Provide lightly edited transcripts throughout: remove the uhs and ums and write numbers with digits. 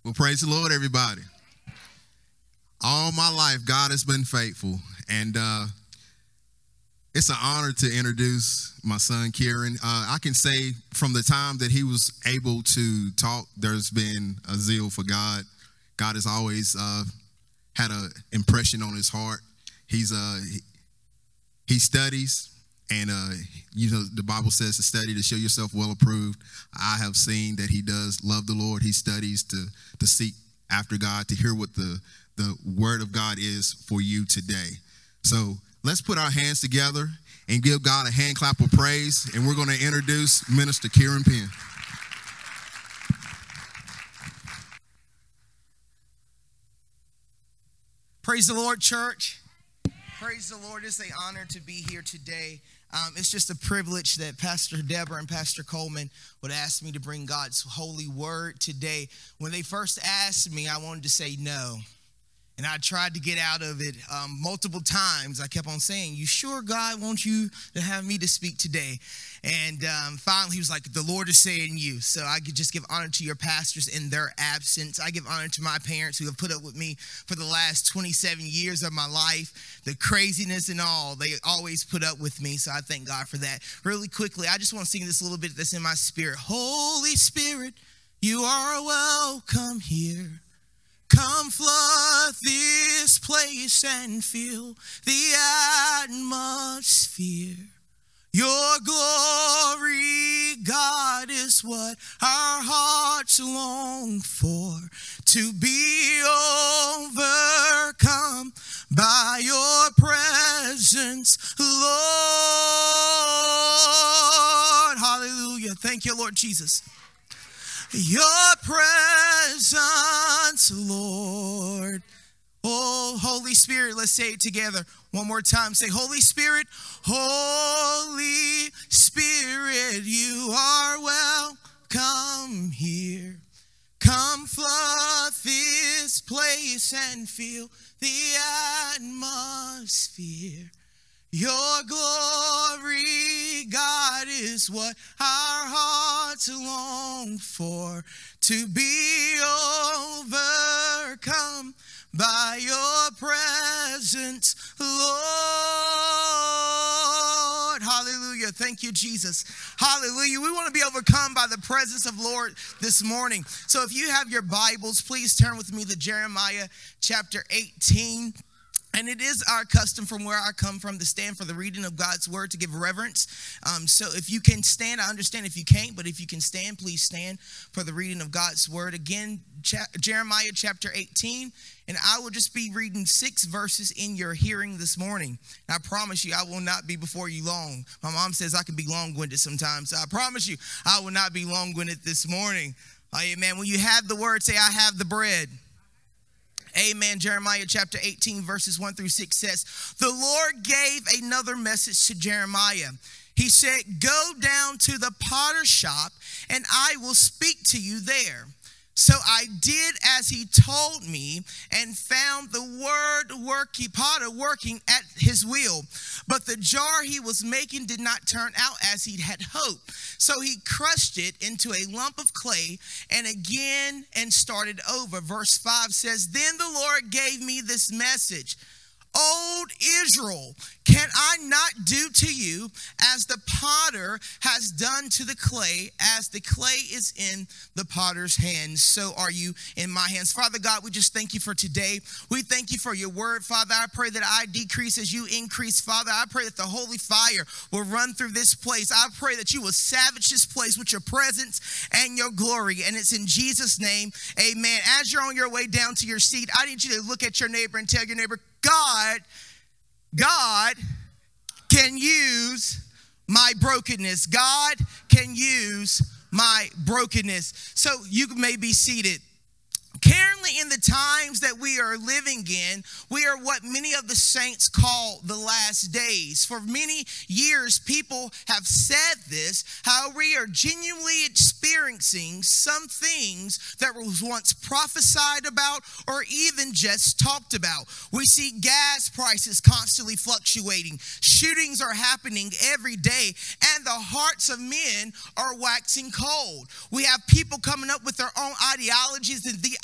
Well, praise the Lord, everybody. All my life, God has been faithful, and it's an honor to introduce my son, Kieran. I can say from the time that he was able to talk, there's been a zeal for God. God has always had an impression on his heart. He studies, and the Bible says to study to show yourself well approved. I have seen that he does love the Lord. He studies to seek after God, to hear what the word of God is for you today. So let's put our hands together and give God a hand clap of praise, and we're going to introduce Minister Kieran Penn. Praise the Lord, church. Praise the Lord. It's an honor to be here today. It's just a privilege that Pastor Deborah and Pastor Coleman would ask me to bring God's holy word today. When they first asked me, I wanted to say no. And I tried to get out of it multiple times. I kept on saying, "You sure God wants you to have me to speak today?" And finally, he was like, "The Lord is saying you." So I could just give honor to your pastors in their absence. I give honor to my parents who have put up with me for the last 27 years of my life. The craziness and all, they always put up with me. So I thank God for that. Really quickly, I just want to sing this a little bit that's in my spirit. Holy Spirit, you are welcome here. Come flood this place and fill the atmosphere. Your glory, God, is what our hearts long for. To be overcome by your presence, Lord. Hallelujah. Thank you, Lord Jesus. Your presence, Lord. Oh, Holy Spirit, let's say it together one more time. Say, Holy Spirit, Holy Spirit, you are welcome here. Come flood this place and fill the atmosphere. Your glory, God, is what our hearts long for. To be overcome by your presence, Lord. Hallelujah. Thank you, Jesus. Hallelujah. We want to be overcome by the presence of Lord this morning. So if you have your Bibles, please turn with me to Jeremiah chapter 18. And it is our custom from where I come from to stand for the reading of God's word, to give reverence. So if you can stand, I understand if you can't, but if you can stand, please stand for the reading of God's word. Again, Jeremiah chapter 18, and I will just be reading 6 verses in your hearing this morning. And I promise you, I will not be before you long. My mom says I can be long-winded sometimes, so I promise you, I will not be long-winded this morning. Amen. When you have the word, say, I have the bread. Amen. Jeremiah chapter 18 verses 1 through 6 says, the Lord gave another message to Jeremiah. He said, go down to the potter's shop and I will speak to you there. So I did as he told me and found the potter working at his wheel. But the jar he was making did not turn out as he had hoped. So he crushed it into a lump of clay and started over. Verse 5 says, then the Lord gave me this message. Old Israel, can I not do to you as the potter has done to the clay? As the clay is in the potter's hands, so are you in my hands. Father God, we just thank you for today. We thank you for your word, Father. I pray that I decrease as you increase, Father. I pray that the holy fire will run through this place. I pray that you will savage this place with your presence and your glory. And it's in Jesus' name, amen. As you're on your way down to your seat, I need you to look at your neighbor and tell your neighbor, God can use my brokenness. God can use my brokenness. So you may be seated. Currently, in the times that we are living in, we are what many of the saints call the last days. For many years, people have said this, how we are genuinely experiencing some things that was once prophesied about or even just talked about. We see gas prices constantly fluctuating. Shootings are happening every day, and the hearts of men are waxing cold. We have people coming up with their own ideologies and the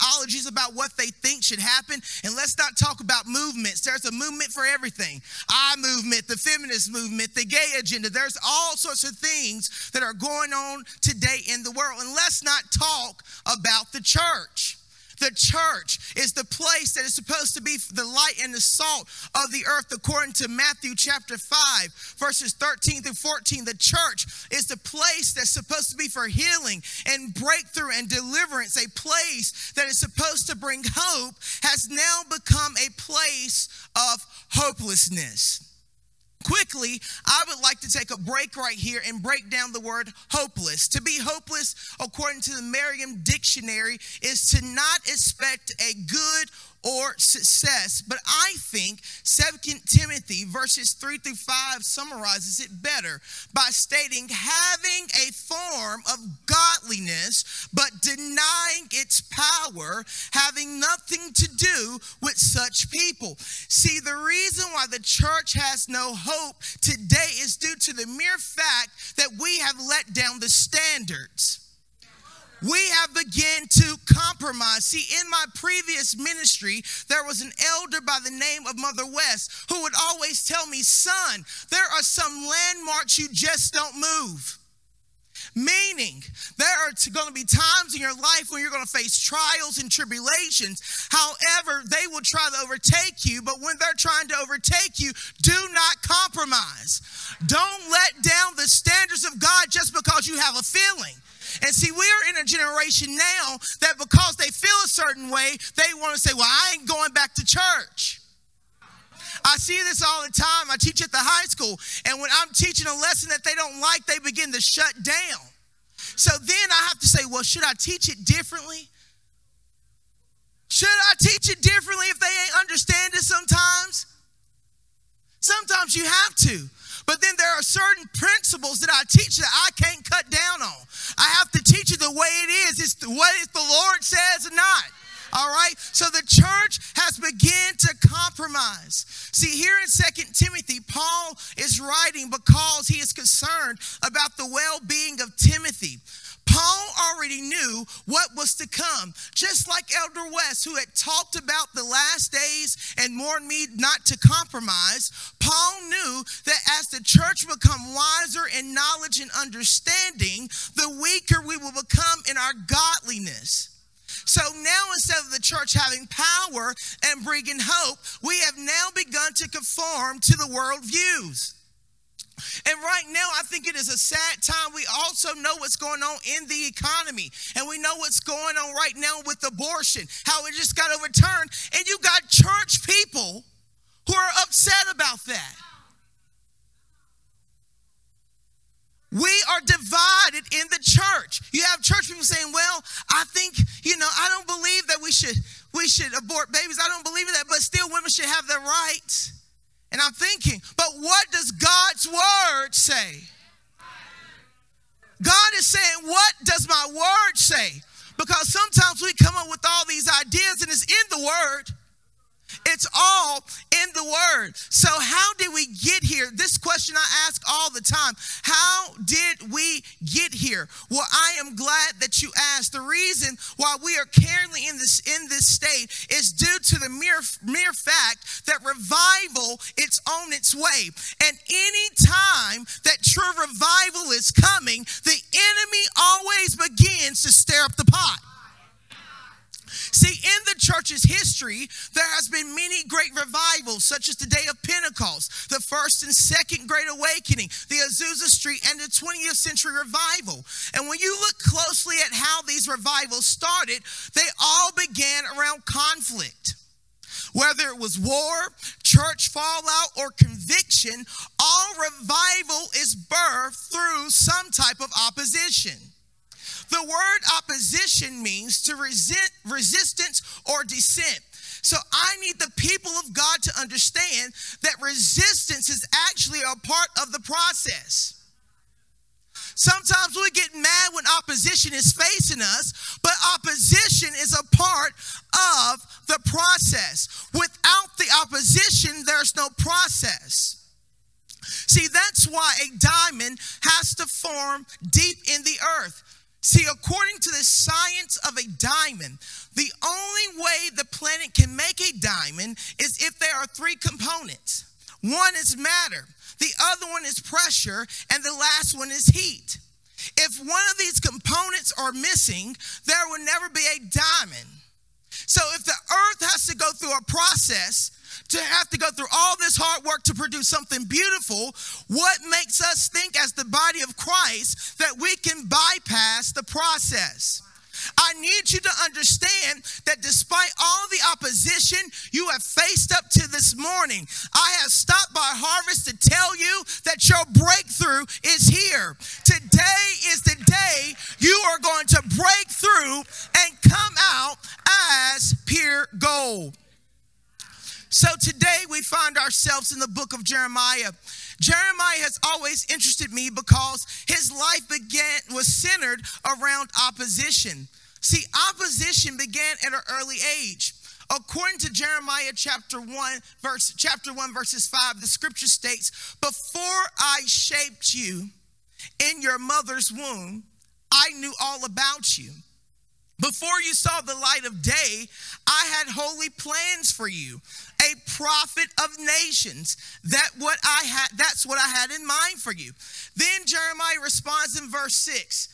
ideologies about what they think should happen. And let's not talk about movements. There's a movement for everything. I movement, the feminist movement, the gay agenda. There's all sorts of things that are going on today in the world. And let's not talk about the church. The church is the place that is supposed to be the light and the salt of the earth, according to Matthew chapter 5, verses 13 through 14. The church is the place that's supposed to be for healing and breakthrough and deliverance. A place that is supposed to bring hope has now become a place of hopelessness. Quickly, I would like to take a break right here and break down the word hopeless. To be hopeless, according to the Merriam Dictionary, is to not expect a good or success. But I think 2 Timothy verses 3 through 5 summarizes it better by stating, having a form of godliness, but denying its power, having nothing to do with such people. See, the reason why the church has no hope today is due to the mere fact that we have let down the standards. We have begun to compromise. See, in my previous ministry, there was an elder by the name of Mother West who would always tell me, son, there are some landmarks you just don't move. Meaning, there are going to be times in your life when you're going to face trials and tribulations. However, they will try to overtake you, but when they're trying to overtake you, do not compromise. Don't let down the standards of God just because you have a feeling. And see, we are in a generation now that because they feel a certain way, they want to say, well, I ain't going back to church. I see this all the time. I teach at the high school, and when I'm teaching a lesson that they don't like, they begin to shut down. So then I have to say, well, should I teach it differently? Should I teach it differently if they ain't understand it sometimes? Sometimes you have to. But then there are certain principles that I teach that I can't cut down on. I have to teach it the way it is. It's what the Lord says or not. All right? So the church has begun to compromise. See, here in 2 Timothy, Paul is writing because he is concerned about the well-being of Timothy. Paul already knew what was to come, just like Elder West, who had talked about the last days and warned me not to compromise. Paul knew that as the church will become wiser in knowledge and understanding, the weaker we will become in our godliness. So now, instead of the church having power and bringing hope, we have now begun to conform to the world views. And right now, I think it is a sad time. We also know what's going on in the economy. And we know what's going on right now with abortion, how it just got overturned. And you got church people who are upset about that. We are divided in the church. You have church people saying, well, I think, I don't believe that we should abort babies. I don't believe in that, but still women should have their rights. And I'm thinking, but what does God's word say? God is saying, what does my word say? Because sometimes we come up with all these ideas and it's in the word. It's all in the word. So how did we get here? This question I ask all the time. How did we get here? Well, I am glad that you asked. The reason why we are currently in this state is due to the mere fact that revival is on its way. And any time that true revival is coming, the enemy always begins to stir up the pot. See, in the church's history, there has been many great revivals, such as the day of Pentecost, the first and second Great Awakening, the Azusa Street, and the 20th century revival. And when you look closely at how these revivals started, they all began around conflict. Whether it was war, church fallout, or conviction, all revival is birthed through some type of opposition. The word opposition means to resistance or dissent. So I need the people of God to understand that resistance is actually a part of the process. Sometimes we get mad when opposition is facing us, but opposition is a part of the process. Without the opposition, there's no process. See, that's why a diamond has to form deep in the earth. See, according to the science of a diamond, The only way the planet can make a diamond is if there are three components. One is matter, the other one is pressure, and the last one is heat. If one of these components are missing, there will never be a diamond. So if the earth has to go through a process, to have to go through all this hard work to produce something beautiful, what makes us think as the body of Christ that we can bypass the process? I need you to understand that despite all the opposition you have faced up to this morning, I have stopped by Harvest to tell you that your breakthrough is here. Today is the day you are going to break through and come out as pure gold. So today we find ourselves in the book of Jeremiah. Jeremiah has always interested me because his life was centered around opposition. See, opposition began at an early age. According to Jeremiah chapter 1 verses 5, the scripture states, "Before I shaped you in your mother's womb, I knew all about you. Before you saw the light of day, I had holy plans for you, a prophet of nations. That's what I had in mind for you." Then Jeremiah responds in verse 6,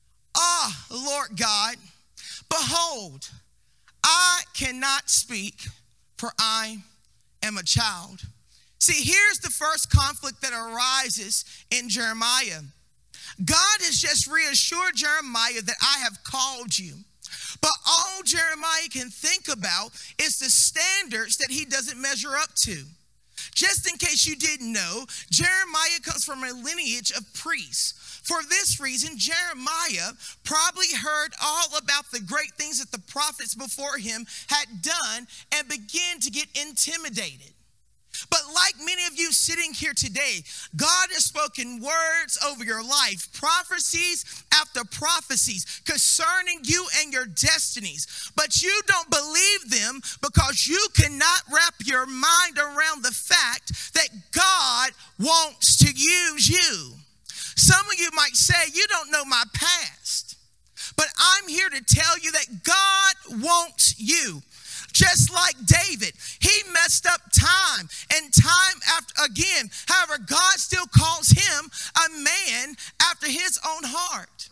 Lord God, behold, I cannot speak, for I am a child. See, here's the first conflict that arises in Jeremiah. God has just reassured Jeremiah that I have called you. But all Jeremiah can think about is the standards that he doesn't measure up to. Just in case you didn't know, Jeremiah comes from a lineage of priests. For this reason, Jeremiah probably heard all about the great things that the prophets before him had done and began to get intimidated. But like many of you sitting here today, God has spoken words over your life, prophecies after prophecies concerning you and your destinies. But you don't believe them because you cannot wrap your mind around the fact that God wants to use you. Some of you might say, you don't know my past. But I'm here to tell you that God wants you. Just like David, he messed up time and time after again. However, God still calls him a man after his own heart.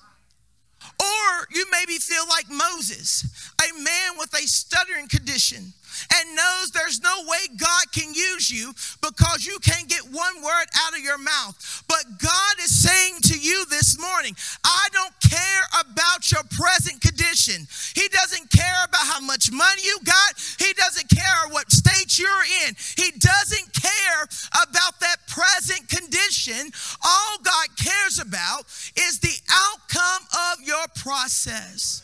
Or you maybe feel like Moses, a man with a stuttering condition, and knows there's no way God can use you because you can't get one word out of your mouth. But God is saying to you this morning, I don't care about your present condition. He doesn't care about how much money you got. He doesn't care what state you're in. He doesn't care about that present condition. All God cares about is the outcome of your process.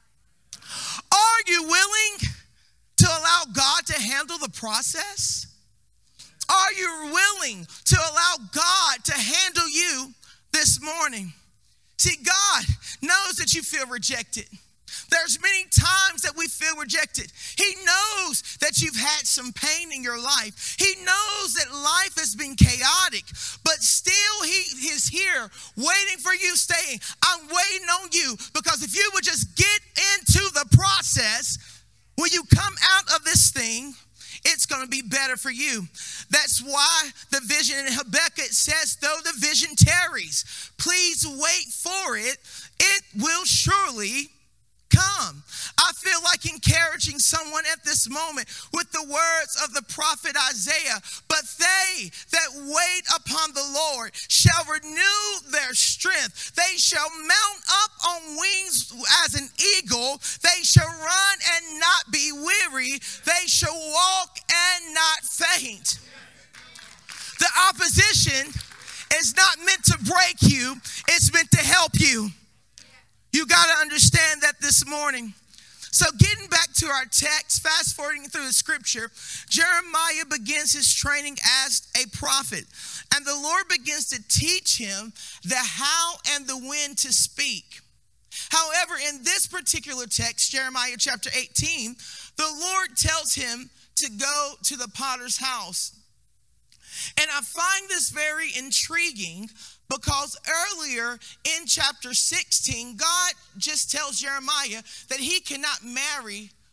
Are you willing to allow God to handle the process? Are you willing to allow God to handle you this morning? See, God knows that you feel rejected. There's many times that we feel rejected. He knows that you've had some pain in your life. He knows that life has been chaotic, but still he is here waiting for you, saying, I'm waiting on you, because if you would just get into the process, when you come out of this thing, it's going to be better for you. That's why the vision in Habakkuk says, though the vision tarries, please wait for it. It will surely come. I feel like encouraging someone at this moment with the words of the prophet Isaiah. But they that wait upon the Lord shall renew their strength. They shall mount up on wings as an eagle. They shall run and not be weary. They shall walk and not faint. The opposition is not meant to break you. It's meant to help you. You got to understand that this morning. So getting back to our text, fast forwarding through the scripture, Jeremiah begins his training as a prophet. And the Lord begins to teach him the how and the when to speak. However, in this particular text, Jeremiah chapter 18, the Lord tells him to go to the potter's house. And I find this very intriguing because earlier in chapter 16, God just tells Jeremiah that he cannot marry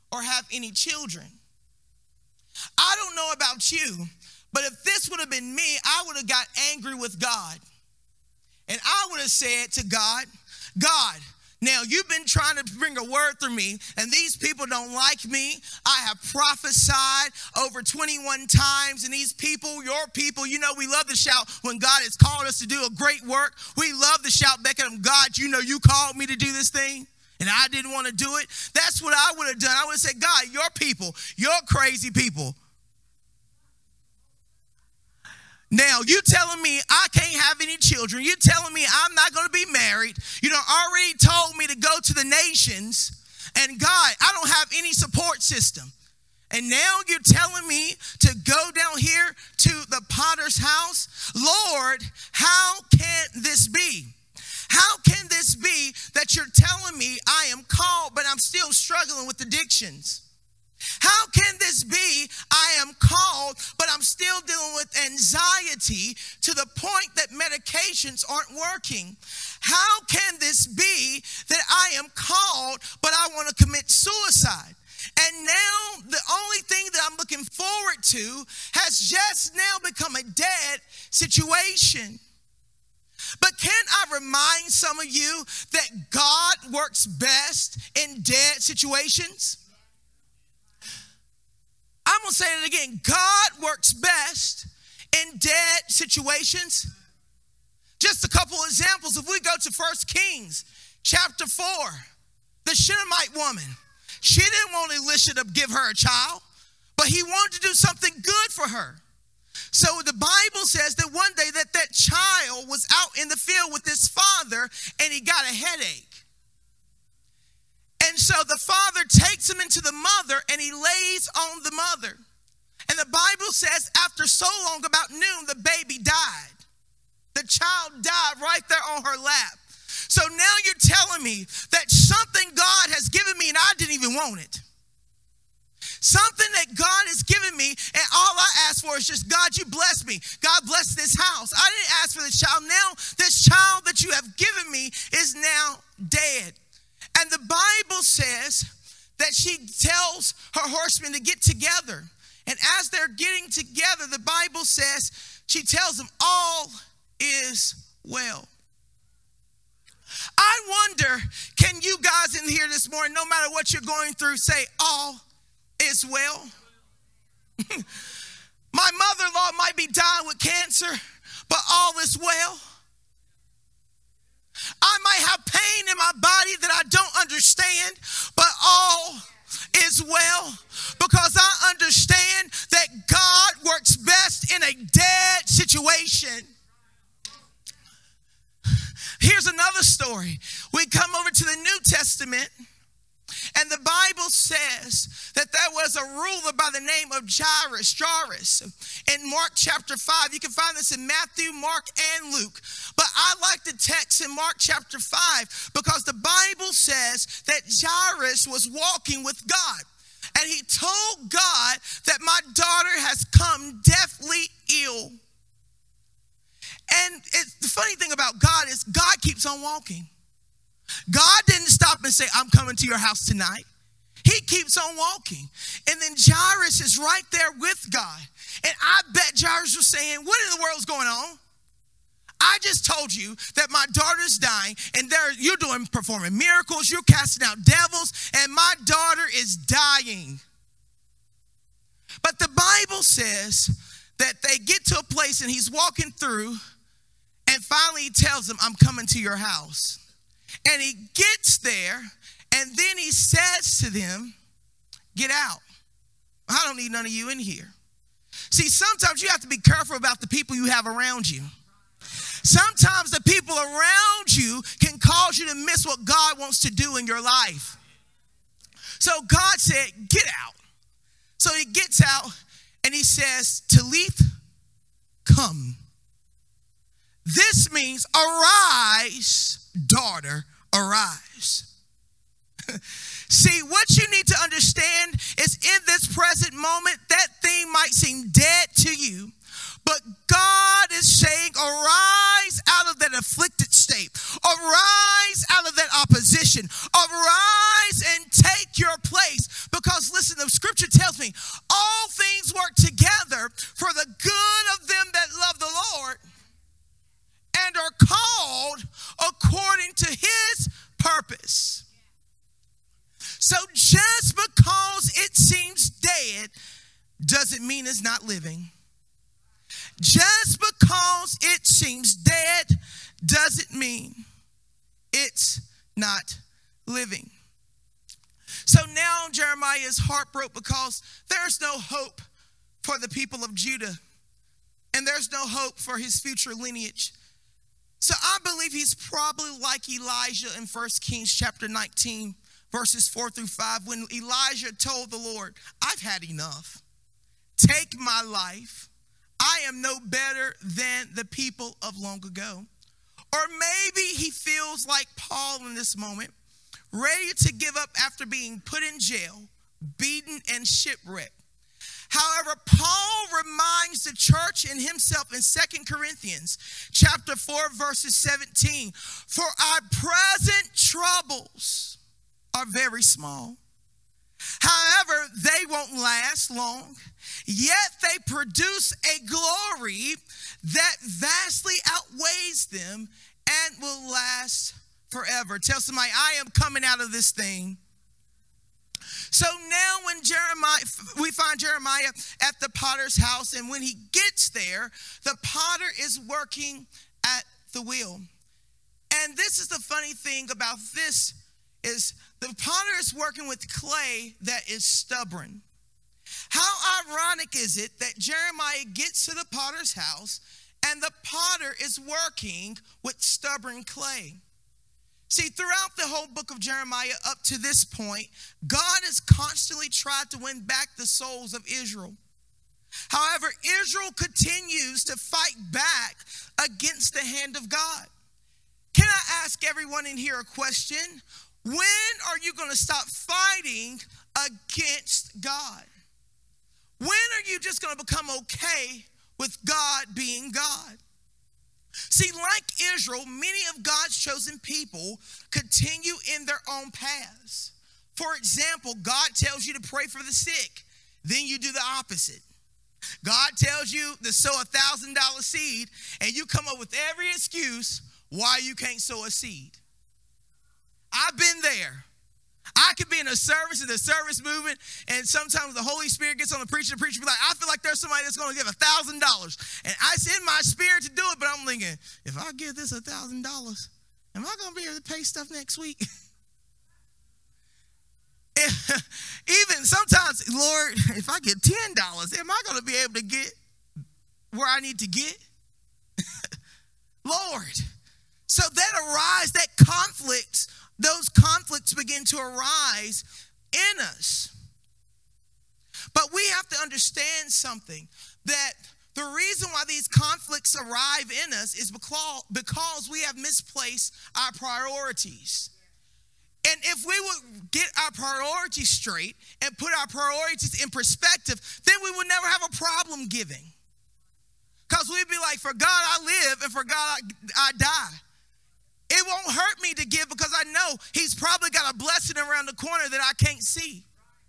or have any children. I don't know about you, but if this would have been me, I would have got angry with God. And I would have said to God, God, now you've been trying to bring a word through me, and these people don't like me. I have prophesied over 21 times, and these people, your people, you know we love to shout when God has called us to do a great work. We love to shout back at him, God, you know you called me to do this thing, and I didn't want to do it. That's what I would have done. I would have said, God, your people, your crazy people. Now, you telling me I can't have any children. You telling me I'm not going to be married. You know, already told me to go to the nations. And God, I don't have any support system. And now you're telling me to go down here to the potter's house? Lord, how can this be? How can this be that you're telling me I am called, but I'm still struggling with addictions? How can this be I am called, but I'm still dealing with anxiety to the point that medications aren't working? How can this be that I am called, but I want to commit suicide? And now the only thing that I'm looking forward to has just now become a dead situation. But can I remind some of you that God works best in dead situations? I'm going to say it again. God works best in dead situations. Just a couple examples. If we go to 1 Kings chapter 4, the Shunammite woman, she didn't want Elisha to give her a child, but he wanted to do something good for her. So the Bible says that one day that child was out in the field with his father and he got a headache. And so the father takes him into the mother and he lays on the mother. And the Bible says after so long, about noon, the baby died. The child died right there on her lap. So now you're telling me that something God has given me and I didn't even want it. Something that God has given me and all I asked for is just, God, you bless me. God bless this house. I didn't ask for this child. Now this child that you have given me is now dead. And the Bible says that she tells her horsemen to get together. And as they're getting together, the Bible says she tells them all is well. I wonder, can you guys in here this morning, no matter what you're going through, say all is well? My mother-in-law might be dying with cancer, but all is well. I might have pain in my body that I don't understand, but all is well because I understand that God works best in a dead situation. Here's another story. We come over to the New Testament, and the Bible says that there was a ruler by the name of Jairus. In Mark chapter 5, you can find this in Matthew, Mark, and Luke. But I like the text in Mark chapter 5 because the Bible says that Jairus was walking with God. And he told God that my daughter has come deathly ill. And the funny thing about God is God keeps on walking. God didn't stop and say, I'm coming to your house tonight. He keeps on walking. And then Jairus is right there with God. And I bet Jairus was saying, what in the world is going on? I just told you that my daughter's dying and you're performing miracles, you're casting out devils, and my daughter is dying. But the Bible says that they get to a place and he's walking through, and finally he tells them, I'm coming to your house. And he gets there, and then he says to them, get out. I don't need none of you in here. See, sometimes you have to be careful about the people you have around you. Sometimes the people around you can cause you to miss what God wants to do in your life. So God said, get out. So he gets out and he says, Talith, come. This means arise, daughter, arise. See, what you need to understand is in this present moment, that thing might seem dead to you, but God is saying, arise out of that afflicted state. Arise out of that opposition. Arise and take your place, because doesn't mean it's not living. Just because it seems dead doesn't mean it's not living. So now Jeremiah is heartbroken because there's no hope for the people of Judah, and there's no hope for his future lineage. So I believe he's probably like Elijah in 1 Kings chapter 19, verses 4 through 5, when Elijah told the Lord, I've had enough. Take my life. I am no better than the people of long ago. Or maybe he feels like Paul in this moment, ready to give up after being put in jail, beaten, and shipwrecked. However, Paul reminds the church and himself in 2 Corinthians chapter 4, verses 17, for our present troubles are very small. However, they won't last long, yet they produce a glory that vastly outweighs them and will last forever. Tell somebody, I am coming out of this thing. So now when we find Jeremiah at the potter's house, and when he gets there, the potter is working at the wheel. And this is the funny thing about this, is the potter is working with clay that is stubborn. How ironic is it that Jeremiah gets to the potter's house and the potter is working with stubborn clay? See, throughout the whole book of Jeremiah up to this point, God has constantly tried to win back the souls of Israel. However, Israel continues to fight back against the hand of God. Can I ask everyone in here a question? When are you going to stop fighting against God? When are you just going to become okay with God being God? See, like Israel, many of God's chosen people continue in their own paths. For example, God tells you to pray for the sick. Then you do the opposite. God tells you to sow $1,000 seed, and you come up with every excuse why you can't sow a seed. I've been there. I could be in a service, in the service movement, and sometimes the Holy Spirit gets on the preacher be like, I feel like there's somebody that's going to give $1,000. And it's in my spirit to do it, but I'm thinking, if I give this $1,000, am I going to be able to pay stuff next week? Even sometimes, Lord, if I get $10, am I going to be able to get where I need to get? Lord. So those conflicts begin to arise in us. But we have to understand something, that the reason why these conflicts arrive in us is because we have misplaced our priorities. And if we would get our priorities straight and put our priorities in perspective, then we would never have a problem giving. Because we'd be like, for God I live and for God I die. It won't hurt me to give because I know he's probably got a blessing around the corner that I can't see.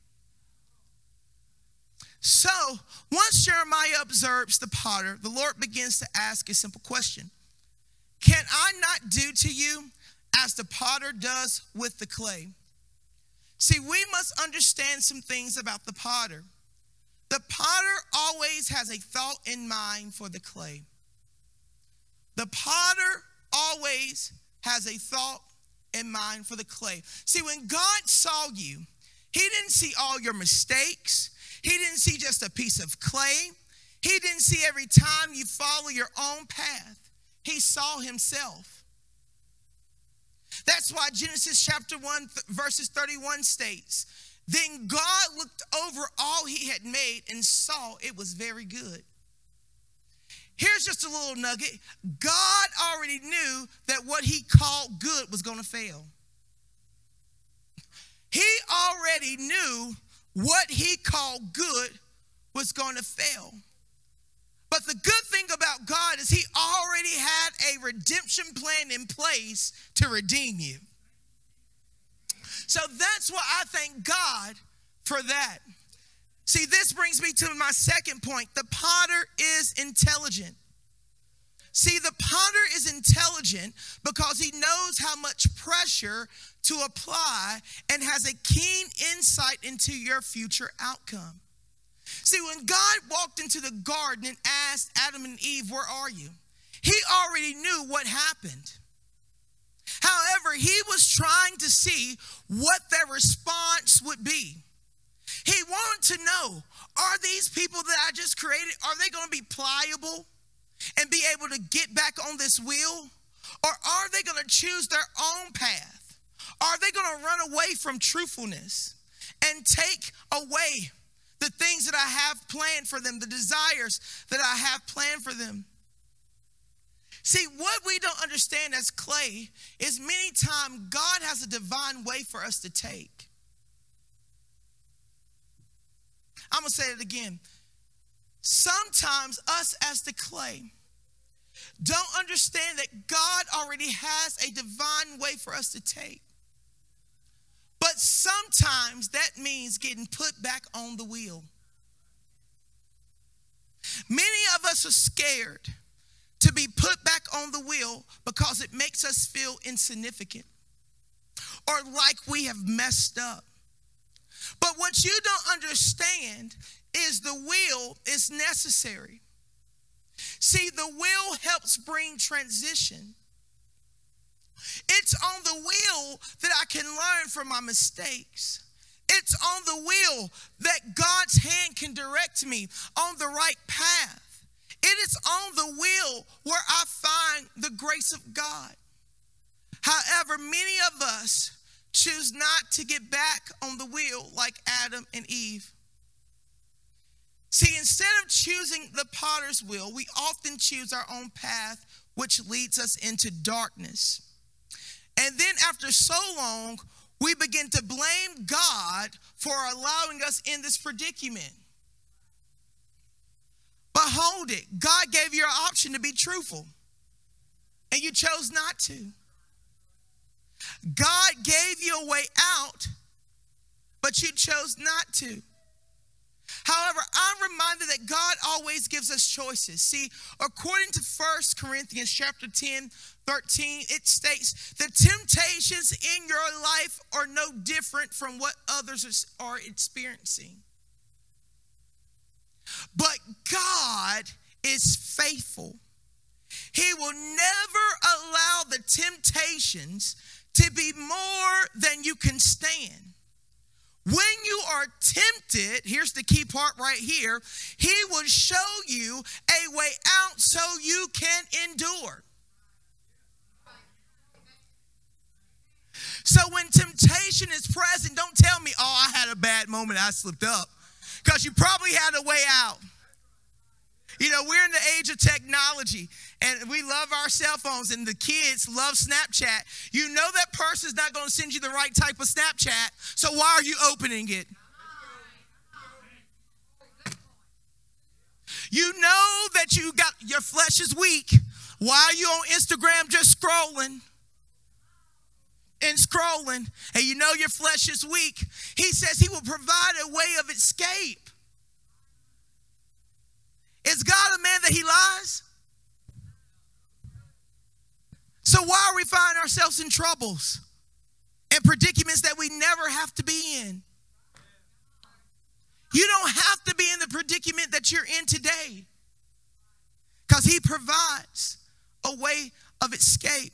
So once Jeremiah observes the potter, the Lord begins to ask a simple question. Can I not do to you as the potter does with the clay? See, we must understand some things about the potter. The potter always has a thought in mind for the clay. The potter always has a thought in mind for the clay. See, when God saw you, he didn't see all your mistakes. He didn't see just a piece of clay. He didn't see every time you follow your own path. He saw himself. That's why Genesis chapter 1 verses 31 states, then God looked over all he had made and saw it was very good. Here's just a little nugget. God already knew that what he called good was going to fail. He already knew what he called good was going to fail. But the good thing about God is he already had a redemption plan in place to redeem you. So that's why I thank God for that. See, this brings me to my second point. The potter is intelligent. See, the potter is intelligent because he knows how much pressure to apply and has a keen insight into your future outcome. See, when God walked into the garden and asked Adam and Eve, where are you? He already knew what happened. However, he was trying to see what their response would be. He wanted to know, are these people that I just created, are they going to be pliable and be able to get back on this wheel? Or are they going to choose their own path? Are they going to run away from truthfulness and take away the things that I have planned for them, the desires that I have planned for them? See, what we don't understand as clay is many times God has a divine way for us to take. I'm going to say it again. Sometimes us as the clay don't understand that God already has a divine way for us to take. But sometimes that means getting put back on the wheel. Many of us are scared to be put back on the wheel because it makes us feel insignificant or like we have messed up. But what you don't understand is the wheel is necessary. See, the wheel helps bring transition. It's on the wheel that I can learn from my mistakes. It's on the wheel that God's hand can direct me on the right path. It is on the wheel where I find the grace of God. However, many of us choose not to get back on the wheel like Adam and Eve. See, instead of choosing the potter's wheel, we often choose our own path, which leads us into darkness. And then after so long, we begin to blame God for allowing us in this predicament. But hold it, God gave you an option to be truthful, and you chose not to. God gave you a way out, but you chose not to. However, I'm reminded that God always gives us choices. See, according to 1 Corinthians chapter 10, 13, it states, the temptations in your life are no different from what others are experiencing. But God is faithful. He will never allow the temptations to be more than you can stand. When you are tempted, here's the key part right here, he will show you a way out so you can endure. So when temptation is present, don't tell me, oh, I had a bad moment, I slipped up. Because you probably had a way out. You know, we're in the age of technology, and we love our cell phones, and the kids love Snapchat. You know that person's not going to send you the right type of Snapchat, so why are you opening it? You know that your flesh is weak. Why are you on Instagram just scrolling? And scrolling, and you know your flesh is weak. He says he will provide a way of escape. Is God a man that he lies? So why are we finding ourselves in troubles and predicaments that we never have to be in? You don't have to be in the predicament that you're in today, because he provides a way of escape.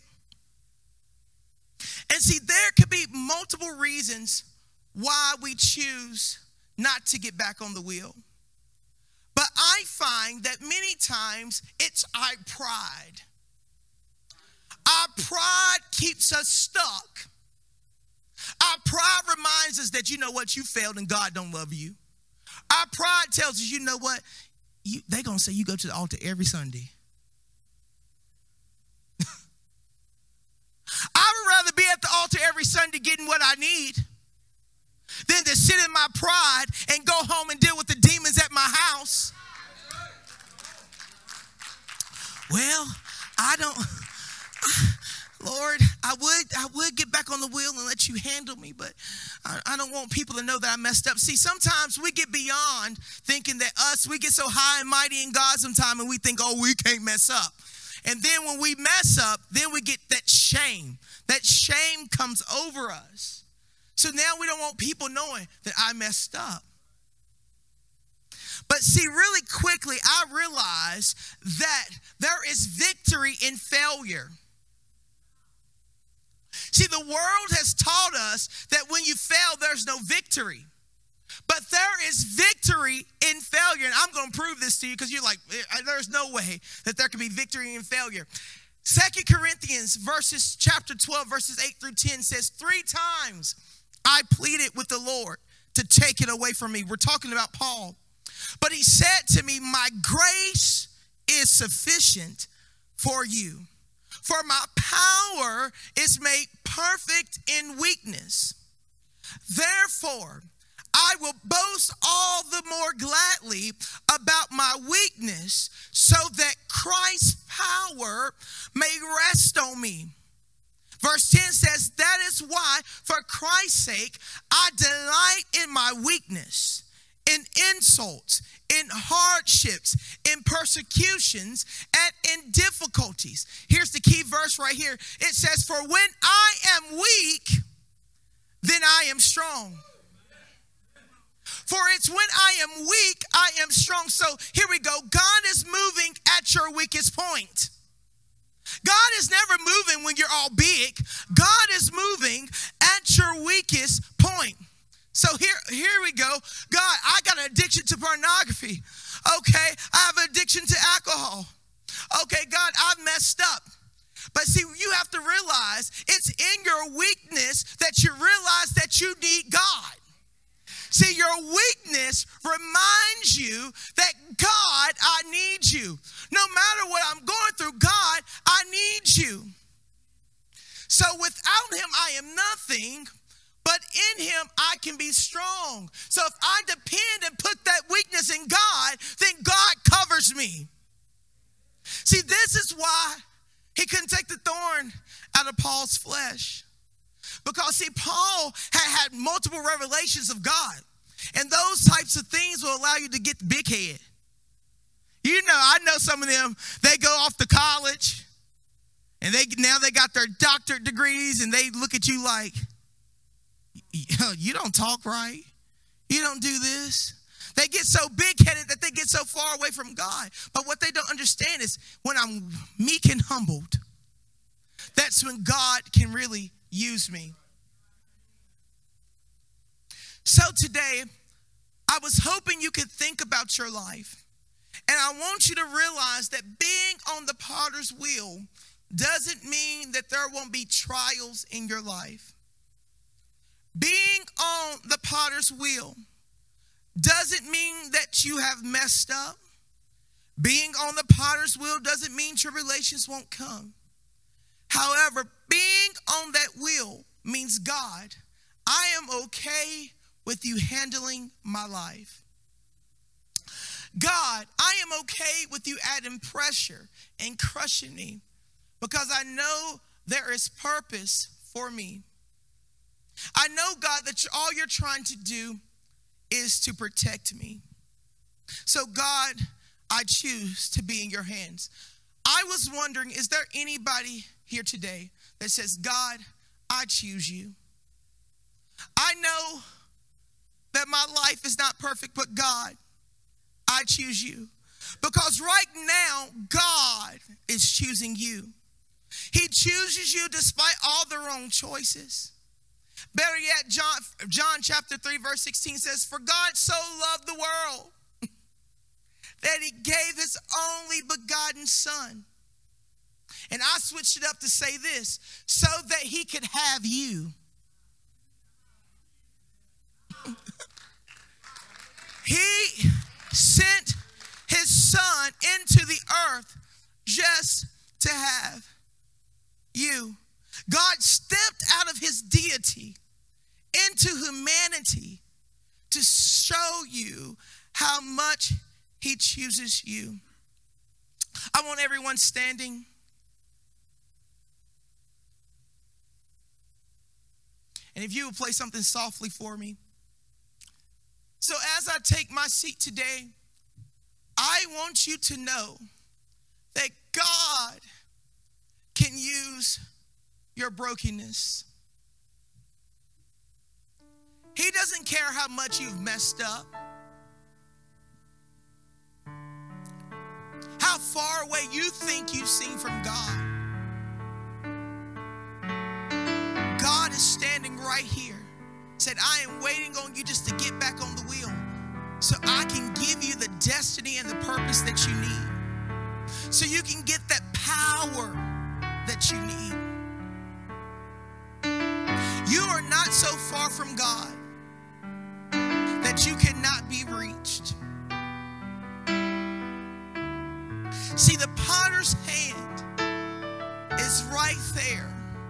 And see, there could be multiple reasons why we choose not to get back on the wheel. But I find that many times it's our pride. Our pride keeps us stuck. Our pride reminds us that, you know what, you failed and God don't love you. Our pride tells us, you know what, they're going to say you go to the altar every Sunday. I would rather be at the altar every Sunday getting what I need than to sit in my pride and go home and deal with the demons at my house. Well, Lord, I would get back on the wheel and let you handle me, but I don't want people to know that I messed up. See, sometimes we get beyond thinking that we get so high and mighty in God sometime, and we think, oh, we can't mess up. And then when we mess up, then we get that shame. That shame comes over us. So now we don't want people knowing that I messed up. But see, really quickly, I realized that there is victory in failure. See, the world has taught us that when you fail, there's no victory. But there is victory in failure. And I'm going to prove this to you because you're like, there's no way that there can be victory in failure. 2 Corinthians chapter 12, verses 8 through 10 says, 3 times I pleaded with the Lord to take it away from me. We're talking about Paul. But he said to me, my grace is sufficient for you. For my power is made perfect in weakness. Therefore, I will boast all the more gladly about my weakness, so that Christ's power may rest on me. Verse 10 says, that is why, for Christ's sake, I delight in my weakness, in insults, in hardships, in persecutions, and in difficulties. Here's the key verse right here. It says, for when I am weak, then I am strong. For it's when I am weak, I am strong. So here we go. God is moving at your weakest point. God is never moving when you're all big. God is moving at your weakest point. So here we go. God, I got an addiction to pornography. Okay, I have an addiction to alcohol. Okay, God, I've messed up. But see, you have to realize it's in your weakness that you realize that you need God. See, your weakness reminds you that, God, I need you. No matter what I'm going through, God, I need you. So without him, I am nothing, but in him, I can be strong. So if I depend and put that weakness in God, then God covers me. See, this is why he couldn't take the thorn out of Paul's flesh. Because, see, Paul had multiple revelations of God. And those types of things will allow you to get the big head. You know, I know some of them, they go off to college. And now they got their doctorate degrees. And they look at you like, you don't talk right. You don't do this. They get so big-headed that they get so far away from God. But what they don't understand is when I'm meek and humbled, that's when God can really use me. So today, I was hoping you could think about your life. And I want you to realize that being on the potter's wheel doesn't mean that there won't be trials in your life. Being on the potter's wheel doesn't mean that you have messed up. Being on the potter's wheel doesn't mean tribulations won't come. However, being on that wheel means, God, I am okay with you handling my life. God, I am okay with you adding pressure and crushing me because I know there is purpose for me. I know, God, that all you're trying to do is to protect me. So, God, I choose to be in your hands. I was wondering, is there anybody here today that says, God, I choose you? I know that my life is not perfect, but God, I choose you. Because right now, God is choosing you. He chooses you despite all the wrong choices. Better yet, John chapter 3, verse 16 says, for God so loved the world that he gave his only begotten son. And I switched it up to say this, so that he could have you. He sent his son into the earth just to have you. God stepped out of his deity into humanity to show you how much he chooses you. I want everyone standing. And if you would play something softly for me. So as I take my seat today, I want you to know that God can use your brokenness. He doesn't care how much you've messed up. how far away you think you seem from God, God is standing right here. Said, I am waiting on you just to get back on the wheel so I can give you the destiny and the purpose that you need. So you can get that power that you need. You are not so far from God that you cannot be reached. See, the potter's hand is right there,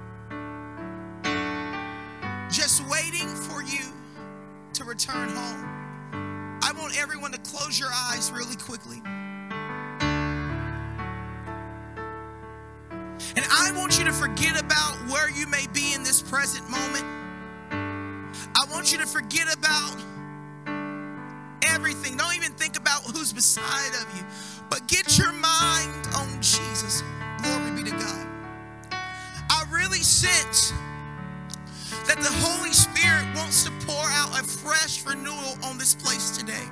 just waiting for you to return home. I want everyone to close your eyes really quickly. And I want you to forget about where you may be in this present moment. I want you to forget about everything. Don't even think about who's beside of you, but get your mind on Jesus. Glory be to God. I really sense that the Holy Spirit wants to pour out a fresh renewal on this place today.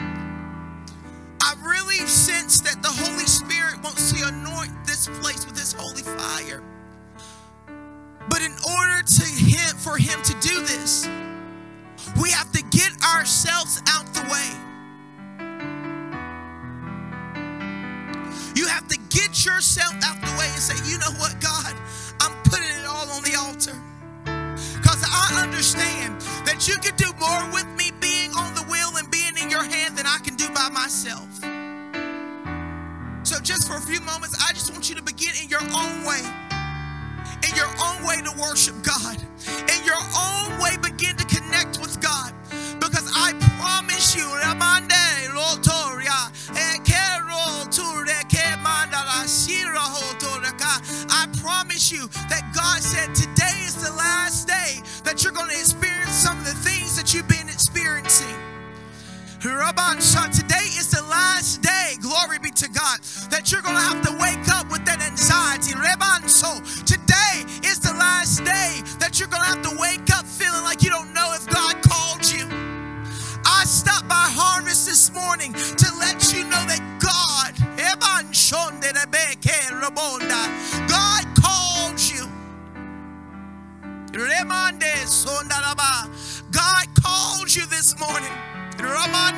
I really sense that the Holy Spirit wants to anoint this place with His holy fire. But in order for Him to do this, we have to get ourselves out the way. You have to get yourself out the way and say, you know what, God, I'm putting it all on the altar. Because I understand that you can do more with me being on the wheel and being in your hand than I can do by myself. So just for a few moments, I just want you to begin in your own way. In your own way to worship God. In your own way, begin to connect with God. Because I promise you, I promise you that God said today is the last day that you're going to experience some of the things that you've been experiencing. Today is the last day, glory be to God, that you're going to have to wake up with that anxiety. Today is the last day that you're going to have to wake up feeling like you don't know if God called you. I stopped by Harvest this morning to let you know that God called you. God called you this morning. God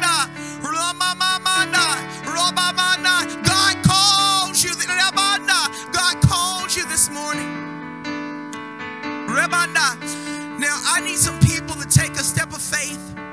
calls you. God called you this morning. Now I need some people to take a step of faith.